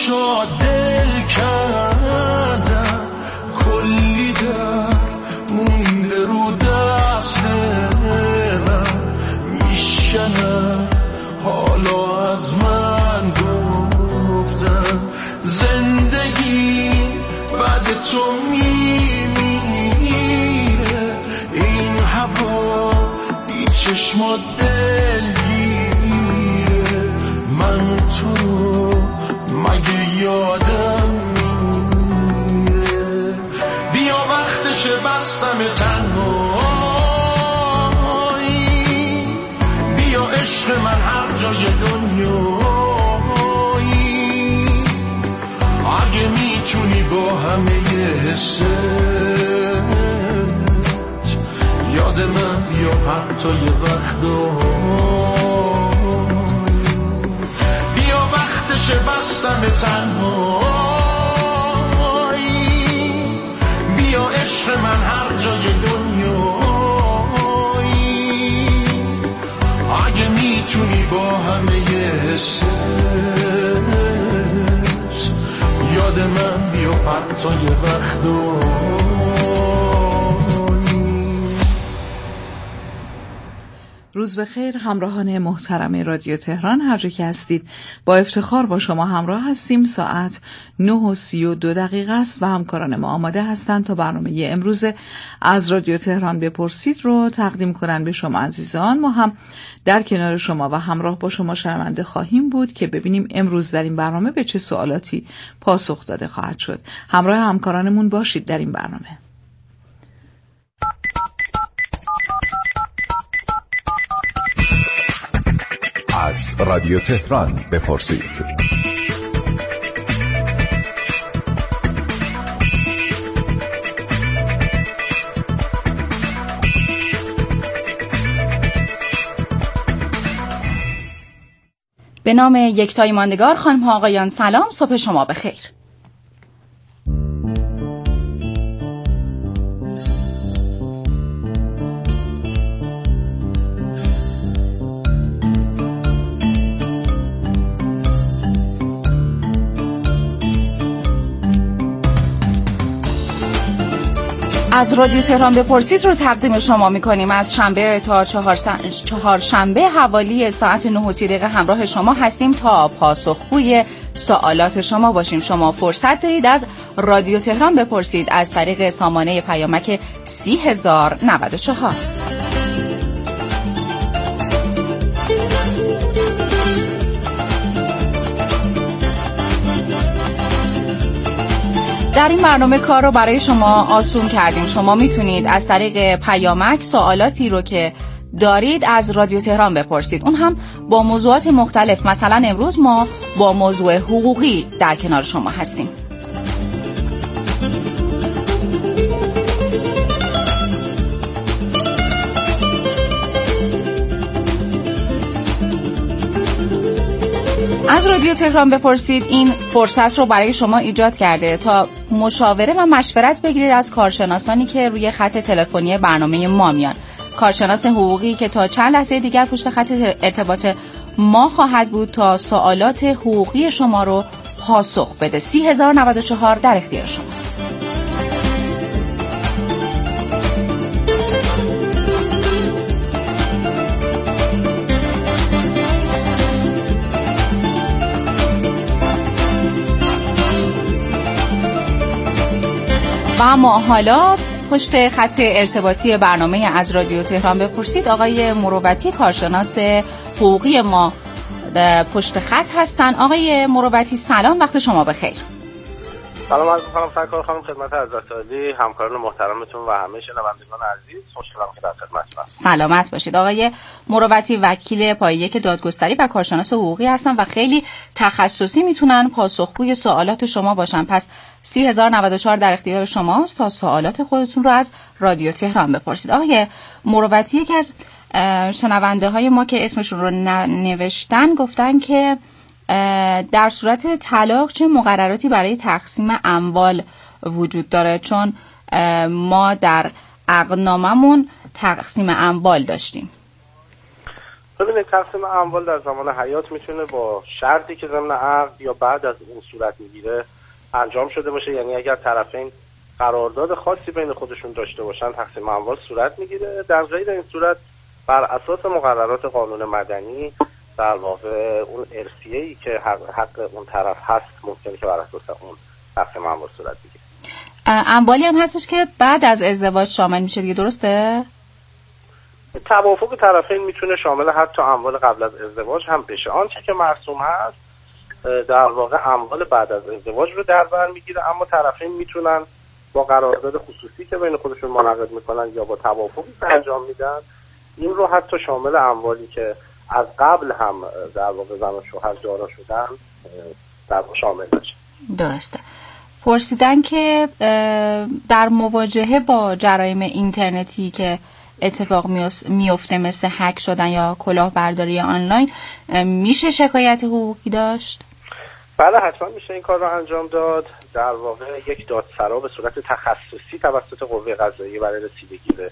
چشا دل کردم، کلی در مونده رو دست من، میشکنم حالا از من گفتم زندگی بعد تو میمیره، این هوا بی چشمات دلگیره، من تو مگه یادم میره؟ بیا وقتشه بستم تنهایی، بیا عشق من هر جای دنیایی، اگه میتونی با همه حست یاد من بیا حتی یه بیا وقتشه بستم تنهایی، بیا عشق من هر جای دنیایی، اگه میتونی با همه حست یاد من بیا حتی یه روز بخیر همراهان محترم رادیو تهران، هر جا که هستید با افتخار با شما همراه هستیم. ساعت 9:32 است و همکاران ما آماده هستند تا برنامه امروز از رادیو تهران بپرسید رو تقدیم کنن به شما عزیزان. ما هم در کنار شما و همراه با شما شنونده خواهیم بود که ببینیم امروز در این برنامه به چه سوالاتی پاسخ داده خواهد شد. همراه همکارانمون باشید در این برنامه. از رادیو تهران بپرسید. به نام یکتای ماندگار، خانم ها آقایان سلام، صبح شما بخیر. از رادیو تهران بپرسید رو تقدیم شما می‌کنیم. از شنبه تا چهارشنبه حوالی ساعت 9:30 همراه شما هستیم تا پاسخگوی سوالات شما باشیم. شما فرصت دارید از رادیو تهران بپرسید از طریق سامانه پیامک 30094. در این برنامه کار رو برای شما آسون کردیم. شما میتونید از طریق پیامک سوالاتی رو که دارید از رادیو تهران بپرسید، اون هم با موضوعات مختلف. مثلا امروز ما با موضوع حقوقی در کنار شما هستیم. از رادیو تهران بپرسید این فرصت رو برای شما ایجاد کرده تا مشاوره و مشورت بگیرید از کارشناسانی که روی خط تلفنی برنامه ما میان. کارشناس حقوقی که تا چند لحظه دیگر پشت خط ارتباط ما خواهد بود تا سوالات حقوقی شما رو پاسخ بده. 30094 در اختیار شماست. و اما حالا پشت خط ارتباطی برنامه از رادیو تهران بپرسید آقای مروتی، کارشناس حقوقی ما پشت خط هستن. آقای مروتی سلام، وقت شما بخیر. سلام عرض می‌کنم سرکار خانم، خدمت حضرت عالی، همکاران محترمتون و همه شنوندگان عزیز. خوشحالم که در خدمتتونم. سلامت باشید. آقای مروتی وکیل پایه یک دادگستری و کارشناس حقوقی هستن و خیلی تخصصی میتونن پاسخگوی سوالات شما باشن. پس 30094 در اختیار شماست تا سوالات خودتون رو از رادیو تهران بپرسید. آقای مروتی، یکی از شنونده های ما که اسمشون رو نوشتن گفتن که در صورت طلاق چه مقرراتی برای تقسیم اموال وجود داره، چون ما در عقدناممون تقسیم اموال داشتیم. ببینید تقسیم اموال در زمان حیات میتونه با شرطی که ضمن عقد یا بعد از اون صورت میگیره انجام شده باشه. یعنی اگر طرفین قرارداد خاصی بین خودشون داشته باشن تقسیم اموال صورت میگیره. در غیر این صورت بر اساس مقررات قانون مدنی در واقع اون ارثیه‌ای که حق اون طرف هست ممکنه که بر اساس اون تقسیم اموال صورت بگیره. اموالی هم هستش که بعد از ازدواج شامل میشه دیگه، درسته؟ توافق طرفین میتونه شامل حتی اموال قبل از ازدواج هم بشه. آنچه که مرسوم هست در واقع اموال بعد از ازدواج رو در بر میگیره، اما طرفین میتونن با قرارداد خصوصی که بین خودشون منعقد میکنن یا با توافقی که انجام میدن این رو حتی شامل اموالی که از قبل هم در واقع زن و شوهر جارا شدن در واقع شامل بشه. درسته. پرسیدن که در مواجهه با جرایم اینترنتی که اتفاق میفته مثل هک شدن یا کلاهبرداری آنلاین میشه شکایت حقوقی داشت؟ بله حتما میشه این کار رو انجام داد. در واقع یک دادسرا به صورت تخصصی توسط قوه قضاییه برای رسیدگی به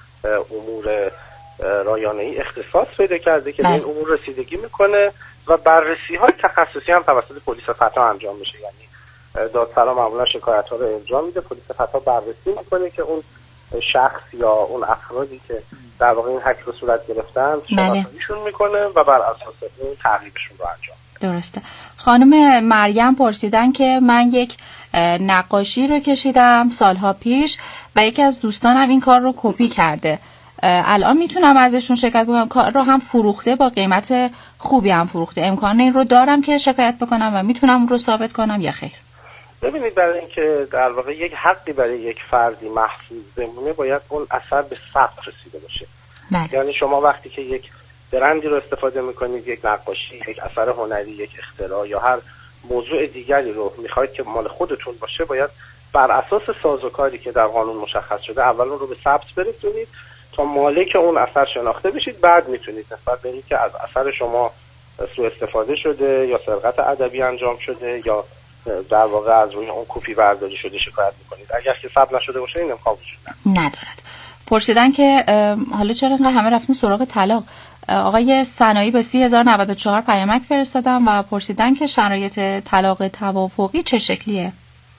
امور رایانه‌ای اختصاص پیدا کرده که به این امور رسیدگی میکنه و بررسی های تخصصی هم توسط پلیس فتا انجام میشه. یعنی دادسرا معمولا شکایت ها رو ارجاع میده، پلیس فتا بررسی میکنه که اون شخص یا اون افرادی که در واقع این هک رو صورت گرفتن شناساییشون میکنه و بر اساس اون تعقیبشون رو انجام. درسته. خانم مریم پرسیدن که من یک نقاشی رو کشیدم سالها پیش و یکی از دوستانم این کار رو کپی کرده. الان میتونم ازشون شکایت بکنم؟ کار رو هم فروخته، با قیمت خوبی هم فروخته. امکان این رو دارم که شکایت بکنم و میتونم اون رو ثابت کنم یا خیر؟ ببینید برای اینکه در واقع یک حقی برای یک فردی محفوظ بمونه باید اون اثر به ثبت رسیده باشه. یعنی شما وقتی که یک برندی رو استفاده میکنید، یک نقاشی، یک اثر هنری، یک اختراع یا هر موضوع دیگری رو میخواید که مال خودتون باشه، باید بر اساس سازوکاری که در قانون مشخص شده اول اون رو به ثبت برسونید تا مالک اون اثر شناخته بشید. بعد میتونید نسبت به اینکه از اثر شما سوء استفاده شده یا سرقت ادبی انجام شده یا در واقع از روی اون کپی برداری شده شکایت میکنید. اگر که ثبت نشده باشه این امکان وجود ندارد. پرسیدن که حالا چرا اینقدر همه رفتن سراغ طلاق؟ آقای سنایی به 3094 پیامک فرستادن و پرسیدن که شرایط طلاق توافقی چه شکلیه؟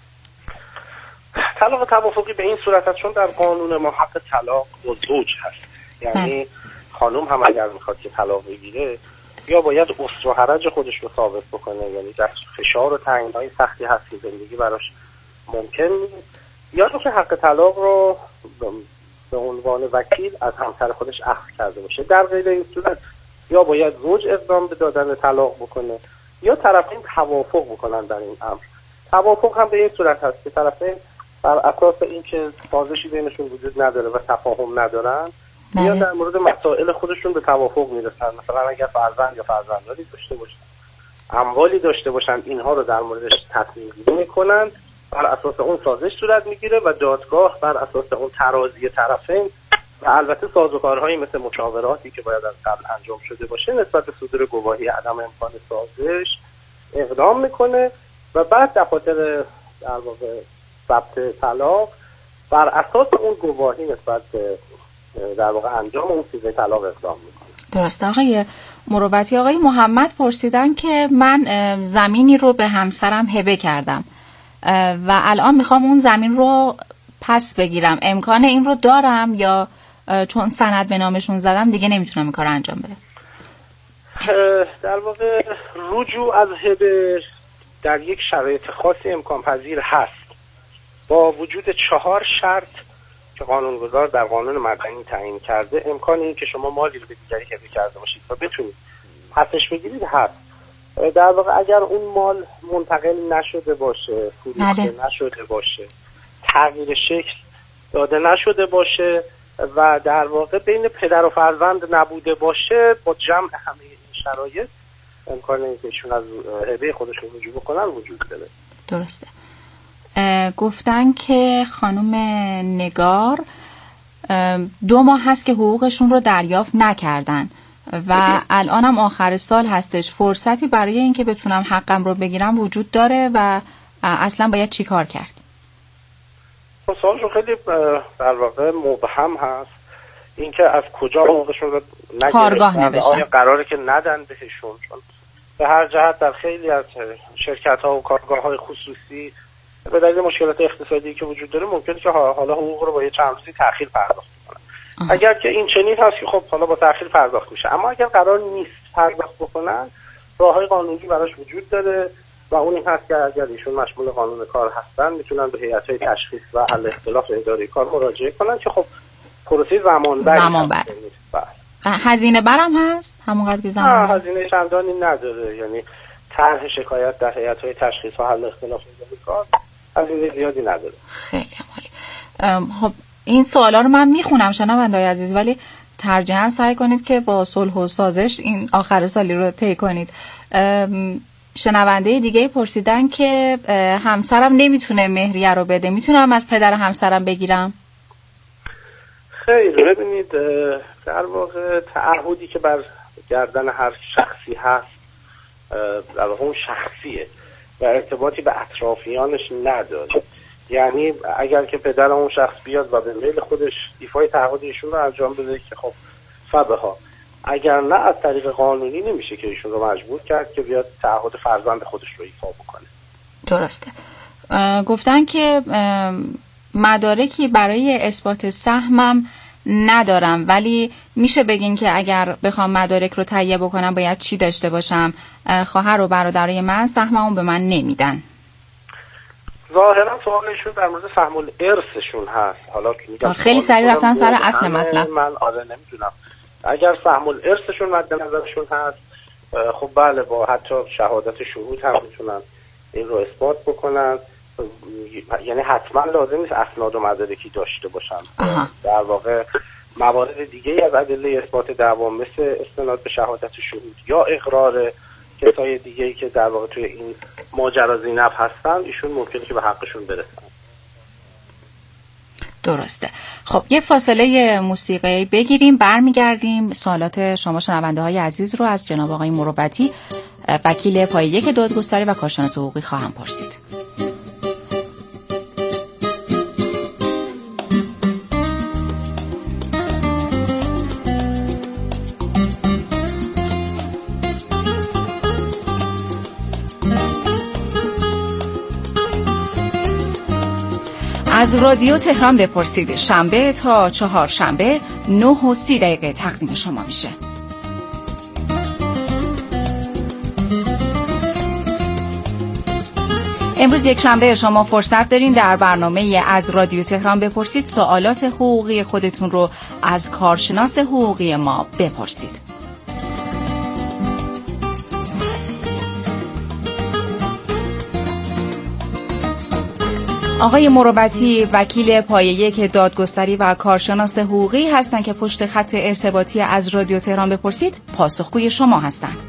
طلاق توافقی به این صورت است چون در قانون ما حق طلاق با زوج هست. یعنی خانم هم اگر میخواد که طلاق بگیره یا باید اسر و حرج خودش رو ثابت بکنه، یعنی در فشار و تنگنای سختی هست که زندگی براش ممکن نیست، یا که حق طلاق رو به عنوان وکیل از همسر خودش اخذ کرده باشه. در غیر این صورت یا باید زوج اقدام به دادن طلاق بکنه یا طرفین توافق بکنن در این امر. توافق هم به این صورت هست که طرفین بر اساس اینکه سازشی بینشون وجود نداره و تفاهم ندارن یا در مورد مسائل خودشون به توافق میرسن. مثلا اگر فرزند یا فرزندانی داشته باشن، اموالی داشته باشن، اینها رو در موردش تصمیم گیری میکنن، بر اساس اون سازش صورت میگیره و دادگاه بر اساس اون ترازی طرفین و البته سازوکارهایی مثل مشاوراتی که باید از قبل انجام شده باشه نسبت به صدور گواهی عدم امکان سازش اقدام میکنه و بعد دفاتر در واقع ثبت طلاق بر اساس اون گواهی نسبت به در واقع انجام اون چیز طلاق اقدام میکنه. درست. آقای مروتی، آقای محمد پرسیدن که من زمینی رو به همسرم هبه کردم و الان میخوام اون زمین رو پس بگیرم. امکان این رو دارم یا چون سند به نامشون زدم دیگه نمیتونم این کار انجام بدم؟ در واقع رجوع از هبه در یک شرایط خاصی امکان پذیر هست با وجود 4 شرط که قانونگذار در قانون مدنی تعیین کرده. امکان این که شما مالی رو به دیگری هبه کرده باشید و بتونید پسش بگیرید هست. در واقع اگر اون مال منتقل نشده باشه، فروخته نشده باشه، تغییر شکل داده نشده باشه و در واقع بین پدر و فرزند نبوده باشه، با جمع همه این شرایط امکان این که ایشون از هبه خودشون رجوع بکنن وجود داره. درسته. گفتن که خانم نگار 2 ماه هست که حقوقشون رو دریافت نکردن و الان هم آخر سال هستش. فرصتی برای اینکه بتونم حقم رو بگیرم وجود داره و اصلا باید چی کار کرد؟ سوالشون خیلی در واقع مبهم هست. اینکه از کجا حقوقشون رو کارگاه نوشتن، آیا قراره که ندن بهشون، چون به هر جهت در خیلی از شرکت‌ها و کارگاه‌های خصوصی به دلیل مشکلات اقتصادی که وجود داره ممکنه که حالا حقوق رو با یه چند روزی تأخیر پرداخت کنن. اگر که این چنین هست که خب حالا با تأخیر پرداخت میشه، اما اگر قرار نیست پرداخت بکنن راه‌های قانونی براش وجود داره و اون این هست که اگر ایشون مشمول قانون کار هستن میتونن به هیئت‌های تشخیص و حل اختلاف اداره کار مراجعه کنن که خب پروسه زمان بر. هزینه برم هست همونقدر که زمان؟ هزینه چندانی نداره، یعنی طرح شکایت در هیئت‌های تشخیص و حل اختلاف اداره کار هزینه زیادی نداره. خیلی عالی. خب این سوالا رو من میخونم شنونده‌های عزیز، ولی ترجیحاً سعی کنید که با صلح و سازش این آخر سالی رو طی کنید. شنونده دیگه پرسیدن که همسرم نمیتونه مهریه رو بده، میتونم از پدر همسرم بگیرم؟ خیلی ببینید، در واقع تعهدی که بر گردن هر شخصی هست در واقع اون شخصیه و ارتباطی به اطرافیانش نداره. یعنی اگر که پدر اون شخص بیاد و به میل خودش ایفای تعهد ایشون رو انجام بده که خب فبها، اگر نه از طریق قانونی نمیشه که ایشون رو مجبور کرد که بیاد تعهد فرزند خودش رو ایفا بکنه. درسته. گفتن که مدارکی برای اثبات سهمم ندارم، ولی میشه بگین که اگر بخوام مدارک رو تهیه بکنم باید چی داشته باشم؟ خواهر و برادرای من سهممو به من نمیدن. ظاهرا سوالشون در مورد سهم الارثشون هست. حالا خیلی سریع رفتن سر اصل مطلب. من نمیدونم. اگر سهم الارثشون مد نظرشون هست خب بله، با حتی شهادت شهود هم میتونن این رو اثبات بکنن. یعنی حتما لازم نیست اسناد و مدارکی داشته باشن. در واقع موارد دیگه از ادله اثبات دعوا مثل استناد به شهادت شهود یا اقرار کسای دیگه‌ای که در واقع توی این ماجرا زینب هستن، ایشون ممکنه که به حقشون برسن. درسته. خب یه فاصله موسیقی بگیریم، برمیگردیم سوالات شما شنونده های عزیز رو از جناب آقای مروتی، وکیل پایه 1 دادگستری و کارشناس حقوقی خواهم پرسید. از رادیو تهران بپرسید شنبه تا چهارشنبه 9:30 تقدیم شما میشه. امروز یک شنبه شما فرصت دارین در برنامه از رادیو تهران بپرسید سوالات حقوقی خودتون رو از کارشناس حقوقی ما بپرسید. آقای مروتی وکیل پایه 1 دادگستری و کارشناس حقوقی هستند که پشت خط ارتباطی از رادیو تهران بپرسید پاسخگوی شما هستند.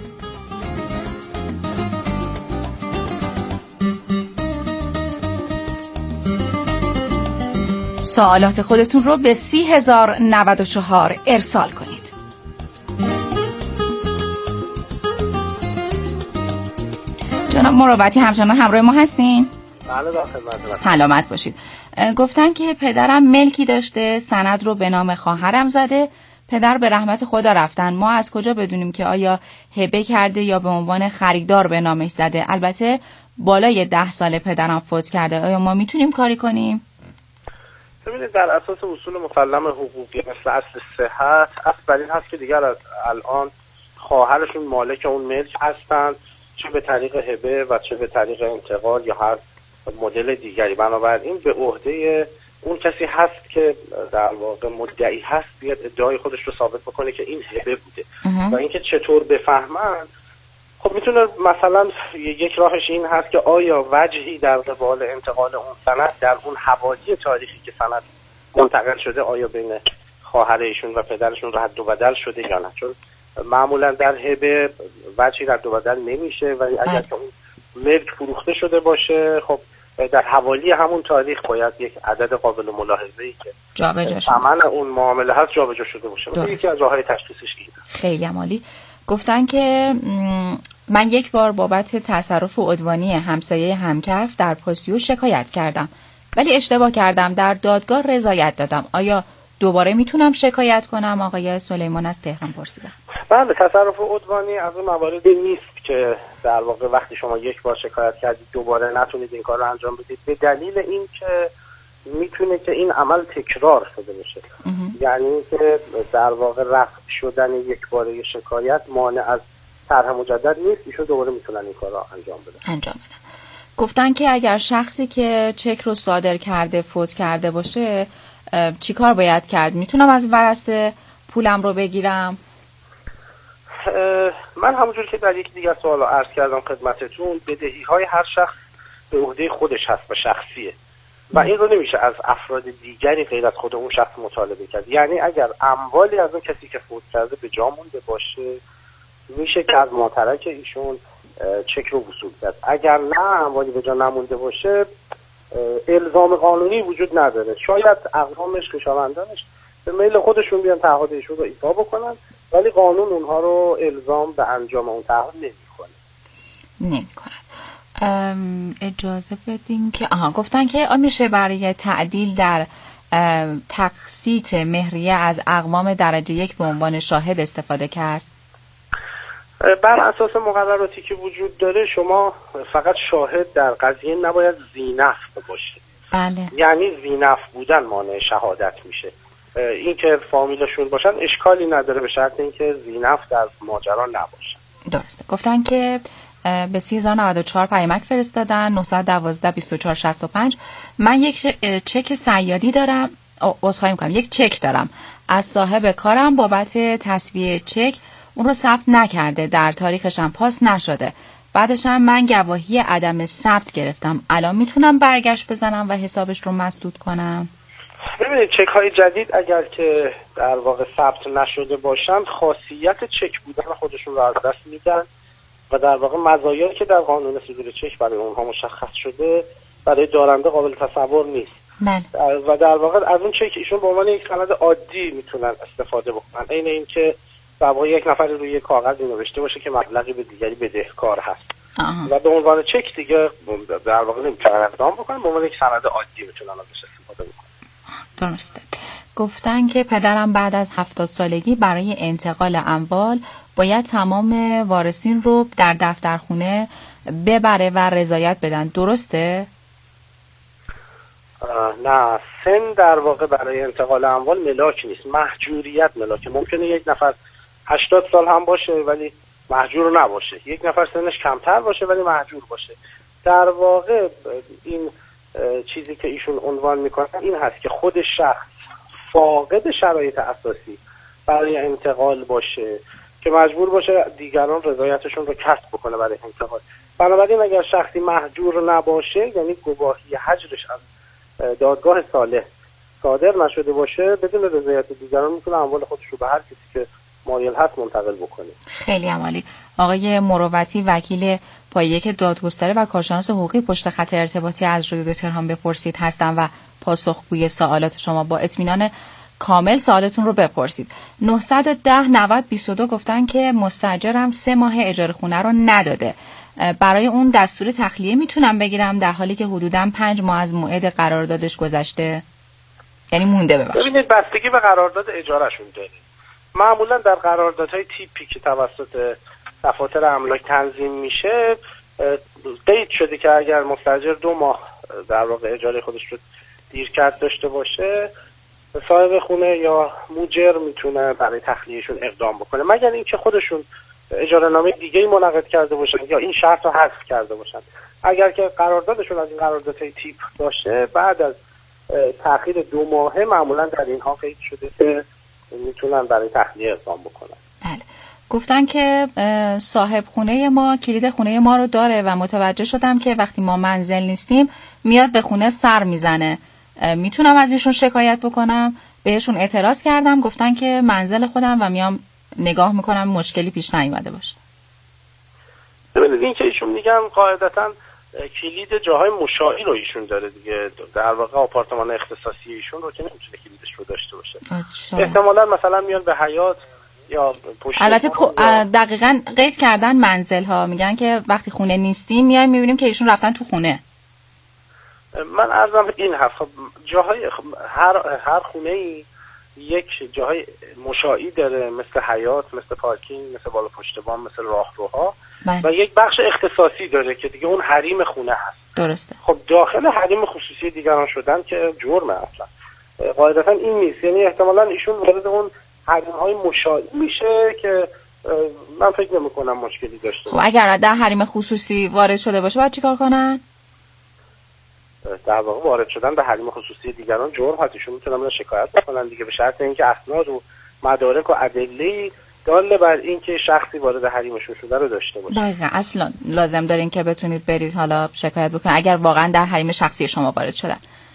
سوالات خودتون رو به 30,094 ارسال کنید. جناب مروتی همچنان همراه ما هستین؟ سلامت باشید. گفتن که پدرم ملکی داشته، سند رو به نام خواهرم زده، پدر به رحمت خدا رفتن. ما از کجا بدونیم که آیا هبه کرده یا به عنوان خریدار به نامش زده؟ البته بالای 10 سال پدرم فوت کرده. آیا ما میتونیم کاری کنیم؟ ببینید، در اساس اصول مسلم حقوقی مثل اصل صحت، اصل بر این هست که دیگر از الان خواهرشون مالک اون ملک هستند، چه به طریق هبه و چه به طریق انتقال یا هر مدل دیگری. بنابراین به عهده اون کسی هست که در واقع مدعی هست بیاد ادعای خودش رو ثابت بکنه که این هبه بوده. و اینکه چطور بفهمن، خب میتونه مثلا یک راهش این هست که آیا وجهی در قبال انتقال اون سند در اون حوالی تاریخی که سند منتقل شده آیا بین خواهر ایشون و پدرشون رد و بدل شده یا نه، چون معمولا در هبه وجهی رد و بدل نمیشه و اگر که اون ملک فروخته شده باشه خب در حوالی همون تاریخ باید یک عدد قابل ملاحظه‌ای که ثمن اون معامله هست جابجا شده باشه. یکی از راه‌های تشخیصش اینه. خیلی عالی. گفتن که من یک بار بابت تصرف عدوانی همسایه همکف در پاسیو شکایت کردم، ولی اشتباه کردم، در دادگاه رضایت دادم. آیا دوباره میتونم شکایت کنم؟ آقای سلیمان از تهران پرسیدن. بله، تصرف عدوانی از اون مواردی نیست که در واقع وقتی شما یک بار شکایت کردید دوباره نتونید این کار رو انجام بدید، به دلیل این که میتونه که این عمل تکرار شده بشه. یعنی که در واقع رفع شدن یک باره شکایت مانع از طرح مجدد نیست، ایشون دوباره میتونن این کار رو انجام بدن. گفتن که اگر شخصی که چک رو صادر کرده فوت کرده باشه چی کار باید کرد؟ میتونم از ورثه پولم رو بگیرم؟ من همونجور که در یک دیگر سوال عرض کردم خدمتتون، بدهی‌های هر شخص به عهده خودش هست و شخصیه و این رو نمیشه از افراد دیگری غیر از خود اون شخص مطالبه کرد. یعنی اگر اموالی از اون کسی که فوت کرده به جا مونده باشه، میشه که از ماترک ایشون چک رو وصول کرد. اگر نه اموالی به جا نمونده باشه، الزام قانونی وجود نداره. شاید اقوامش، خویشاوندانش به میل خودشون بیان تعهد ایشون رو ایفا بکنن، ولی قانون اونها رو الزام به انجام اون تعهد نمیکنه. اجازه بدین که گفتن که میشه برای تعدیل در تقسیط مهریه از اقوام درجه 1 به عنوان شاهد استفاده کرد؟ بر اساس مقرراتی که وجود داره شما فقط شاهد در قضیه نباید ذینفع باشه. بله. یعنی ذینفع بودن مانع شهادت میشه. این که فامیلشون باشن اشکالی نداره به شرط اینکه ذینفع در ماجرا نباشه. درسته. گفتن که به 3094 پیامک فرستادن 912 2465. من یک چک صیادی دارم، عذرخواهی می‌کنم، یک چک دارم از صاحب کارم بابت تسویه چک، اون رو ثبت نکرده، در تاریخش هم پاس نشده. بعدش هم من گواهی عدم ثبت گرفتم. الان میتونم برگشت بزنم و حسابش رو مسدود کنم؟ ببینید، چک های جدید اگر که در واقع ثبت نشده باشند خاصیت چک بودن خودشون رو از دست میدن و در واقع مزایایی که در قانون صدور چک برای اونها مشخص شده برای دارنده قابل تصور نیست. و در واقع از اون چک ایشون به عنوان یک سند عادی میتونن استفاده بکنن، عین اینکه در واقع یک نفر روی کاغذی نوشته باشه که مبلغی به دیگری بدهکار هست و به عنوان چک دیگه در واقع نمیتونن اقدام بکنن، به عنوان یک سند عادی میتونن ازش استفاده بکنن. درسته. گفتن که پدرم بعد از 70 سالگی برای انتقال اموال باید تمام وارثین رو در دفترخونه ببره و رضایت بدن، درسته؟ نه، سن در واقع برای انتقال اموال ملاک نیست، محجوریت ملاکه. ممکنه یک نفر 80 سال هم باشه ولی محجور نباشه، یک نفر سنش کمتر باشه ولی محجور باشه. در واقع این چیزی که ایشون عنوان میکنن این هست که خود شخص فاقد شرایط اساسی برای انتقال باشه که مجبور باشه دیگران رضایتشون رو کسب بکنه برای انتقال. بنابراین اگر شخصی محجور نباشه، یعنی گواهی حجرش از دادگاه صالح صادر نشده باشه، بدون رضایت دیگران میتونه اموال خودش رو به هر کسی که مایل هست منتقل بکنه. خیلی عالی. آقای مروتی، وکیل پایه که دادگستری و کارشناس حقوقی پشت خط ارتباطی از رادیو تهران بپرسید هستن و پاسخگوی سوالات شما با اطمینان کامل سوالتون رو بپرسید. 910 90 22 گفتن که مستاجرم 3 ماه اجاره خونه رو نداده، برای اون دستور تخلیه میتونم بگیرم در حالی که حدوداً 5 ماه از موعد قراردادش گذشته، یعنی مونده. ببینید، بستگی به قرارداد اجارهشون داره. معمولا در قراردادهای تیپی که توسط دفاتر املاک تنظیم میشه قید شده که اگر مستاجر 2 ماه در واقع اجاره خودش رو دیر کرد داشته باشه، صاحب خونه یا موجر میتونه برای تخلیهشون اقدام بکنه، مگر اینکه خودشون اجاره نامه دیگه‌ای منعقد کرده باشن یا این شرط رو حذف کرده باشن. اگر که قراردادشون از این قراردادهای تیپ باشه، بعد از تأخیر 2 ماهه معمولا در اینها قید شده که میتونن برای تخلیه اقدام بکنن. بله. گفتن که صاحب خونه ما کلید خونه ما رو داره و متوجه شدم که وقتی ما منزل نیستیم میاد به خونه سر میزنه، میتونم از ایشون شکایت بکنم؟ بهشون اعتراض کردم، گفتن که منزل خودم و میام نگاه میکنم مشکلی پیش نیومده باشه. ببینید، این که ایشون میگن قاعدتاً کلید جاهای مشاعی رو ایشون داره دیگه، در واقع آپارتمان اختصاصی ایشون رو که نمیتونه کلیدش رو داشته باشه. احتمالاً مثلا میان به حیاط یا پشت. البته دقیقاً قید کردن منزل ها، میگن که وقتی خونه نیستیم میایم میبینیم که ایشون رفتن تو خونه. من عرضم این هست، جاهای هر خونه‌ای یک جاهای مشاعی داره مثل حیاط، مثل پارکینگ، مثل بالا پشت بام، مثل راهروها و یک بخش اختصاصی داره که دیگه اون حریم خونه هست. درسته. خب داخل حریم خصوصی دیگران شدن که جرمه اصلا. قاعدتا این نیست، یعنی احتمالاً ایشون وارد اون حریم‌های مشاعی میشه که من فکر نمی‌کنم مشکلی داشته باشه. خب اگر در حریم خصوصی وارد شده باشه باید چیکار کنن؟ در واقع وارد شدن به حریم خصوصی دیگران جرم هست. ایشون میتونن شکایت بکنن دیگه، به شرط اینکه اسناد و مدارک و ادله دال بر اینکه شخصی وارد حریمشون شده رو داشته باشه. دقیقاً. اصلا لازم دارین که بتونید برید حالا شکایت بکنید اگر واقعا در حریم شخصی شما وارد شدن.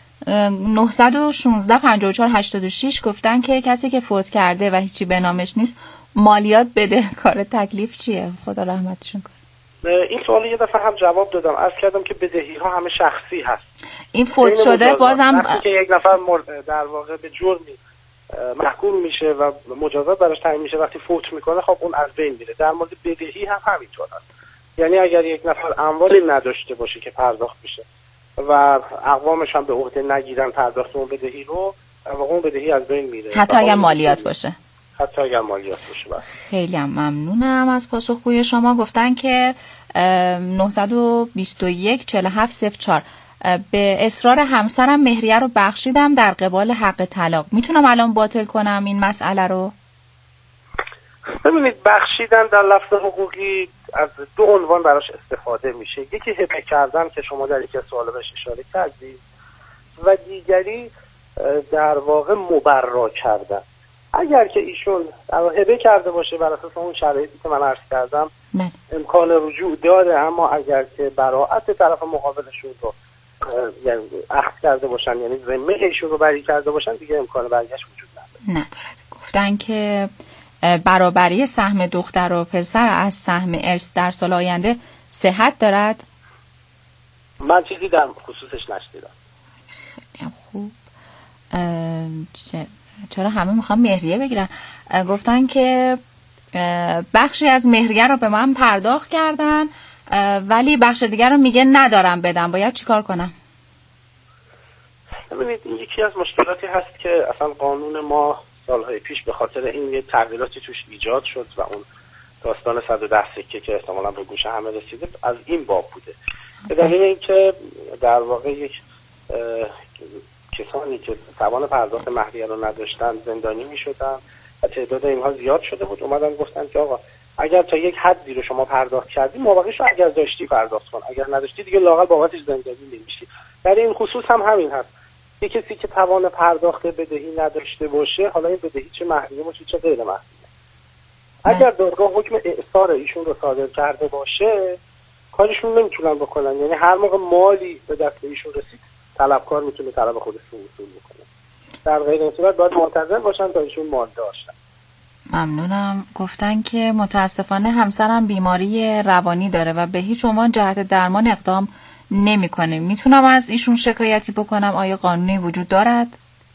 916 54 86 گفتن که کسی که فوت کرده و هیچی به نامش نیست مالیات بده، کار تکلیف چیه؟ خدا رحمتشون کنه. این سوال یه دفعه هم جواب دادم، عرض کردم که بدهی ها همه شخصی هست. این فوت شده بازم وقتی که یک نفر در واقع به جرمی محکوم میشه و مجازات براش تعیین میشه، وقتی فوت میکنه خب اون از بین میره. در مورد بدهی هم همینطور هست. یعنی اگر یک نفر اموالی نداشته باشه که پرداخت میشه و اقوامش هم به عهده نگیرن پرداخت اون بدهی رو، اون بدهی از بین میره، حتی اگر مالیات باشه. حتی اگر مالیات باشه. خیلی هم ممنونم از پاسخگویی شما. گفتن که 921 4704 به اصرار همسرم مهریه رو بخشیدم در قبال حق طلاق، میتونم الان باطل کنم این مسئله رو؟ ببینید، بخشیدن در لفظ حقوقی از دو عنوان براش استفاده میشه. یکی هبه کردن که شما در یکی از سوالا بهش اشاره کردید و دیگری در واقع مبرا کردن. اگر که ایشون هبه کرده باشه بر اساس اون شرایطی که من عرض کردم امکان رجوع داره، اما اگر که براءت طرف مقابلشون رو یعنی اخذ کرده باشن، یعنی ذمه ایشون رو بری کرده باشن، دیگه امکان برگشت وجود نداره. گفتن که برابری سهم دختر و پسر از سهم ارث در سال آینده صحت دارد؟ من چیزی در خصوصش نشنیدم. خیلی خوب. چرا همه میخوام مهریه بگیرن؟ گفتن که بخشی از مهریه رو به من پرداخت کردن ولی بخش دیگر رو میگه ندارم بدم، باید چیکار کنم؟ ببینید، این یکی از مشکلاتی هست که اصلا قانون ما سالهای پیش به خاطر این یه تغییراتی توش ایجاد شد و اون داستان 110 سکه که احتمالاً به گوش همه رسیده از این باب بوده. به دلیل اینکه در واقع یک کسانی که توان پرداخت مهریه رو نداشتن زندانی میشدن و تعداد اینها زیاد شده بود، اومدن گفتن که آقا اگر تا یک حدی رو شما پرداخت کردی مابقیش رو اگر داشتی پرداخت کن، اگر نداشتی دیگه لااقل بابتش زندانی نمیشی. در این خصوص هم همین هست. یک کسی که توان پرداخت بدهی نداشته باشه، حالا این بدهی چه مهریه باشه چه غیر مهریه، اگر دادگاه حکم اعصار ایشون رو صادر کرده باشه کارشون نمیتونن بکنن. یعنی هر موقع مالی به دست ایشون رسید طلبکار میتونه طلب خودش رو وصول بکنه. در غیر این صورت باید منتظر باشن تا ایشون مال داشتن. ممنونم. گفتن که متاسفانه همسرم بیماری روانی داره و به هیچ عنوان جهت درمان اقدام نمیکنه. میتونم از ایشون شکایتی بکنم؟ آیا قانونی وجود دارد؟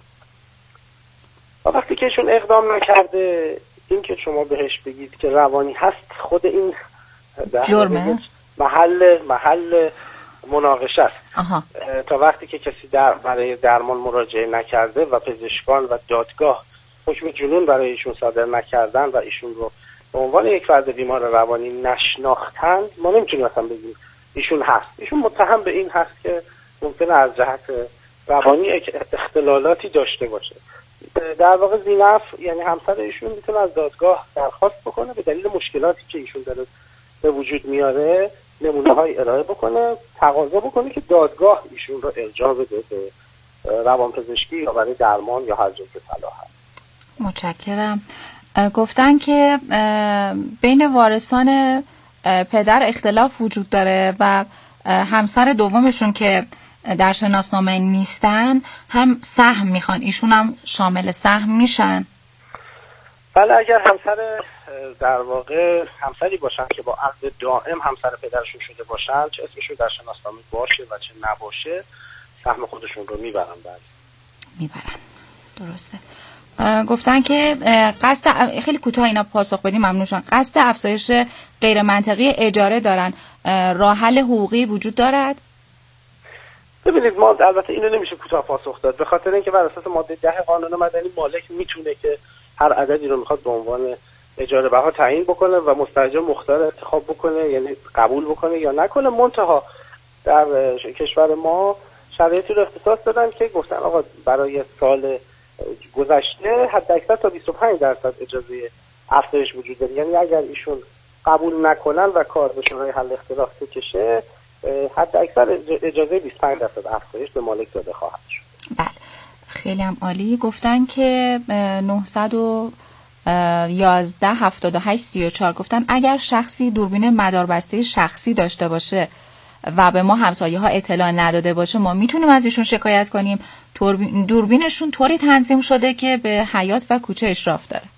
وقتی که ایشون اقدام نکرده، این که شما بهش بگید که روانی هست خود این جرمه؟ محل مناقشه است. تا وقتی که کسی برای درمان مراجعه نکرده و پزشکان و دادگاه حکم جنون برای ایشون صادر نکردن و ایشون رو به عنوان یک فرد بیمار روانی نشناختند، ما نمیتونیم اصلا بگیم ایشون هست. ایشون متهم به این هست که ممکنه از جهت روانی اختلالاتی داشته باشه. در واقع زینف یعنی همسر ایشون میتونه از دادگاه درخواست بکنه به دلیل مشکلاتی که ایشون داره به وجود میاره نمونه های ارائه بکنه، تقاضا بکنه که دادگاه ایشون رو ارجاع بده به روانپزشکی یا برای درمان یا هر جایی که صلاح هست. متشکرم. گفتن که بین وارثان پدر اختلاف وجود داره و همسر دومشون که در شناسنامه نیستن هم سهم میخوان، ایشون هم شامل سهم میشن؟ بله، اگر همسر در واقع همسری باشن که با عقد دائم همسر پدرشون شده باشن، چه اسمشون در شناسنامه باشه و چه نباشه، سهم خودشون رو میبرن. میبرن. درسته. گفتن که قصد، خیلی کوتاه اینا پاسخ بدیم ممنونشون، قصد افزایش غیر منطقی اجاره دارن، راه حل حقوقی وجود دارد؟ ببینید ما البته اینو نمیشه کوتاه پاسخ داد، به خاطر اینکه بر اساس ماده 10 قانون مدنی مالک میتونه که هر عددی رو میخواد به عنوان اجاره بها تعیین بکنه و مستاجر مختار انتخاب بکنه، یعنی قبول بکنه یا نکنه. منتها در کشور ما شرایطی رو اختصاص دادن که گفتن آقا برای سال گذشته حد اکثر تا 25% اجازه افزایش وجود داره، یعنی اگر ایشون قبول نکنن و کار به شورای حل اختلاف بکشه حد اکثر اجازه 25% افزایش به مالک داده خواهد شد. بله خیلی هم عالی. گفتن که 911-78-34 گفتن اگر شخصی دوربین مداربسته شخصی داشته باشه و به ما همسایه ها اطلاع نداده باشه ما میتونیم از ایشون شکایت کنیم. دوربینشون طوری تنظیم شده که به حیاط و کوچه اشراف داره.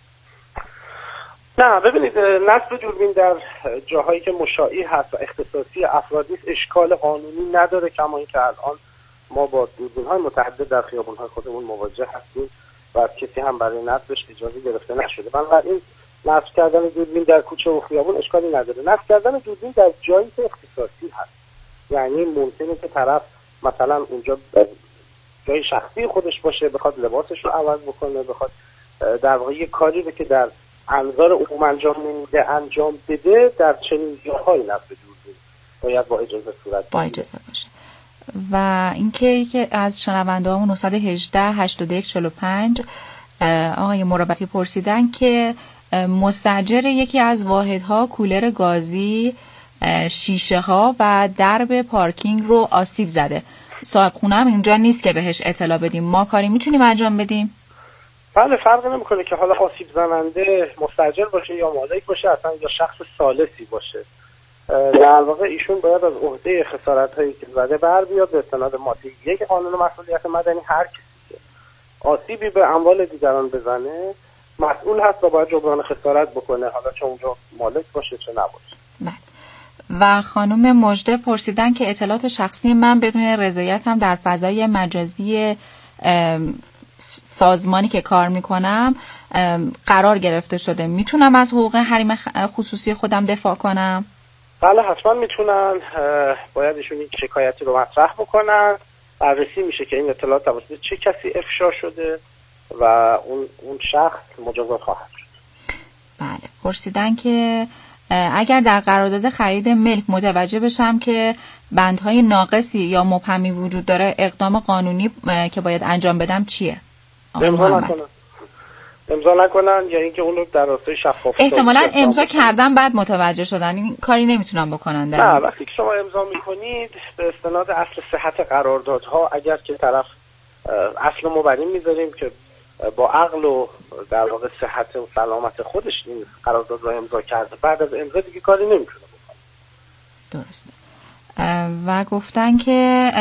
نه ببینید نصب دوربین در جاهایی که مشاعی هست و اختصاصی افراد نیست اشکال قانونی نداره، کما اینکه الان ما با دوربین‌های متعدد در خیابان‌های خودمون مواجه هستیم و کسی هم برای نصبش اجازه گرفته نشده. بنابراین نصب کردن دوربین در کوچه و خیابان اشکالی نداره. نصب کردن دوربین در جایی که اختصاصی هست، یعنی ممکنه که طرف مثلا اونجا جای شخصی خودش باشه، بخواد لباسش رو عوض بکنه، بخواد در واقع یه کاری رو که در انظار عموم انجام نمیده انجام بده، در چنین جاهایی نصب دوربین باید با اجازه صورت بگیره. با اجازه باشه. و اینکه از شنونده‌هامون 918-81-45 آقای مروتی پرسیدن که مستاجر یکی از واحدها کولر گازی، شیشه ها و درب پارکینگ رو آسیب زده. صاحب خونه هم اینجا نیست که بهش اطلاع بدیم. ما کاری میتونیم انجام بدیم؟ بله فرق نمیکنه که حالا آسیب زننده مستاجر باشه یا مالک باشه، اصلا یا شخص ثالثی باشه. در واقع ایشون باید از عهده خسارت‌هایی که زده بر بیاد به استناد ماده 1 قانون مسئولیت مدنی. هر کسی که آسیبی به اموال دیگران بزنه مسئول هست و باید جبران خسارت بکنه، حالا چه اونجا مالک باشه چه نباشه. بله. و خانم مژده پرسیدن که اطلاعات شخصی من بدون رضایتم در فضای مجازی سازمانی که کار میکنم قرار گرفته شده، میتونم از حقوق حریم خصوصی خودم دفاع کنم؟ بله حتما میتونن. باید ایشون این شکایتی رو مطرح بکنن، بررسی میشه که این اطلاعات توسط چه کسی افشا شده و اون شخص مجازات خواهد شد. بله پرسیدن که اگر در قرارداد خرید ملک متوجه بشم که بندهای ناقصی یا مبهمی وجود داره، اقدام قانونی که باید انجام بدم چیه؟ امضا نکنن یا اینکه اون رو در راستای شفاف احتمالاً امضا کردن بعد متوجه شدن، این کاری نمیتونن بکنن. نه وقتی که شما امضا میکنید به استناد اصل صحت قراردادها، اگر که طرف اصل مبرم میذاریم که با عقل و در واقع صحت و سلامت خودش این قرارداد رو امضا کرده، بعد از امضا دیگه کاری نمیتونه بکنه. درسته. و گفتن که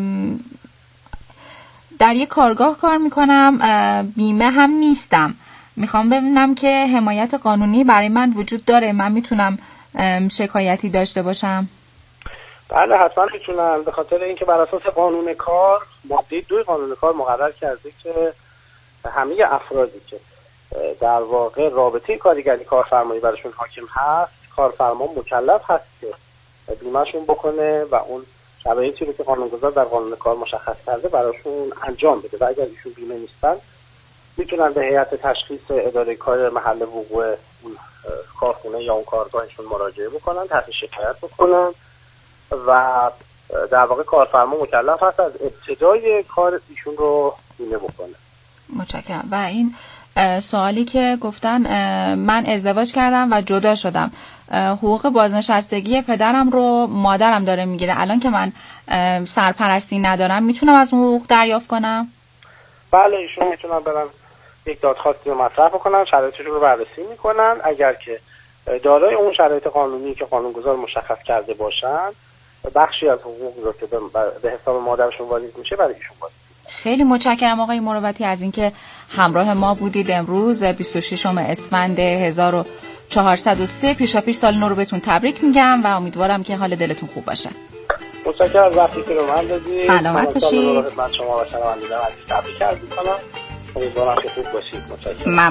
در یک کارگاه کار میکنم، بیمه هم نیستم، میخوام ببینم که حمایت قانونی برای من وجود داره، من میتونم شکایتی داشته باشم؟ بله حتما میتونم، به خاطر اینکه بر اساس قانون کار ماده 2 قانون کار مقرر کرده که همه افرادی که در واقع رابطه کارگری کارفرمایی براشون حاکم هست، کارفرما مکلف هست که بیمهشون بکنه و اون شرایطی رو که قانونگذار در قانون کار مشخص کرده براشون انجام بده و اگر ایشون بیمه نیستن میتونن به هیئت تشخیص اداره کار محل وقوع اون کارخونه یا اون کارگاهشون مراجعه بکنن، تحت شکایت بکنن و در واقع کارفرما مکلف هست از ابتدای کار ایشون رو بیمه بکنه. متشکرم. و این سوالی که گفتن من ازدواج کردم و جدا شدم، حقوق بازنشستگی پدرم رو مادرم داره میگیره، الان که من سرپرستی ندارم میتونم از اون حقوق دریافت کنم؟ بله ایشون میتونن برن یک دادخواستی رو مطرح بکنن، شرایطش رو بررسی میکنن، اگر که دارای اون شرایط قانونی که قانونگذار مشخص کرده باشن بخشی از حقوق رو که به حساب مادرشون واریز میشه برای ایشون واریز. خیلی متشکرم آقای مروتی از اینکه همراه ما بودید. امروز 26 اسفند 1403 پیشاپیش سال نو رو بهتون تبریک میگم و امیدوارم که حال دلتون خوب باشه. متشکرم از وقتی که رو من دادید. سلامت باشید. خدمت شما و شنوندگان عزیز تبریک عرض می‌کنم. امیدوارم که خوب باشید. متشکرم.